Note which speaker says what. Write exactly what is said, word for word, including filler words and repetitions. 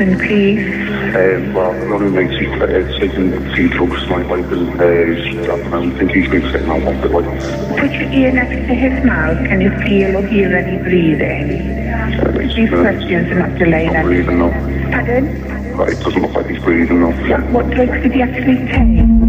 Speaker 1: treatment, please?
Speaker 2: Um, well, running makes he uh, taking a few drugs, my Bible, uh, I don't think he's been sitting on one, but like...
Speaker 1: Put your ear next to his mouth. Can you feel or hear any breathing?
Speaker 2: Uh,
Speaker 1: These
Speaker 2: uh,
Speaker 1: questions are not delaying
Speaker 2: not breathing, no.
Speaker 1: Pardon?
Speaker 2: Right, it doesn't look like he's breathing, no.
Speaker 1: What, what drugs did he actually take?